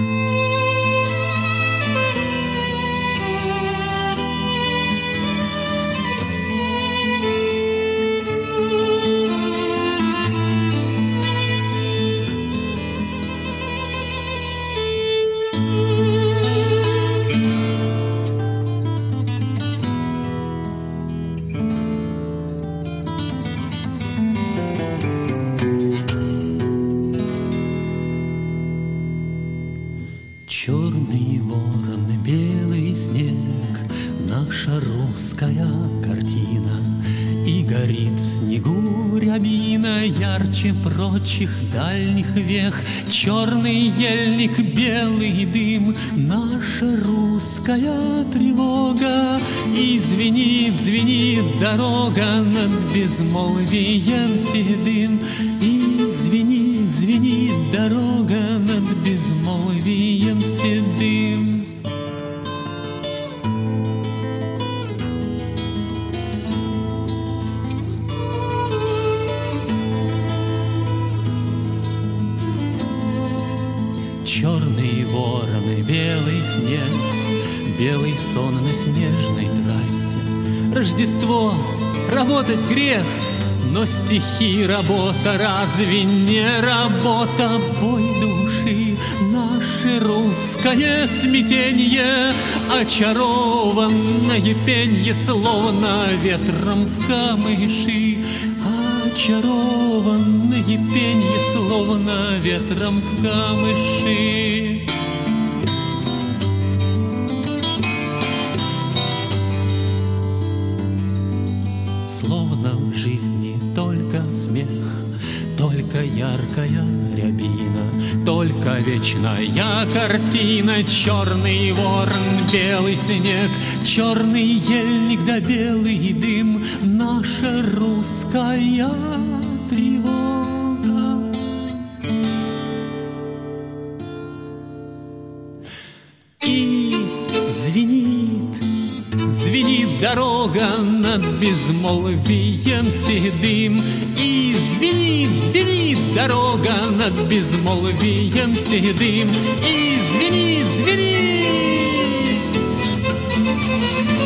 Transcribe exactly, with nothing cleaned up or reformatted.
Черный ворон, белый снег, наша русская картина. И горит в снегу рябина ярче прочих дальних вех. Черный ельник, белый дым, наша русская тревога. И звенит, звенит дорога над безмолвием седым. И звенит, звенит дорога над безмолвием седым. Черные вороны, белый снег, белый сон на снежной трассе. Рождество, работать грех, но стихи работа, разве не работа? Боль души, наше русское смятенье, очарованное пенье, словно ветром в камыши. Очарованное пенье, словно ветром в камыши. Словно в жизни только смех, только яркая рябина, только вечная картина. Черный ворон, белый снег, черный ельник да белый дым, наша русская тревога. И звенит, звенит дорога над безмолвием седым. И звенит, звенит дорога над безмолвием седым. И звенит, звенит.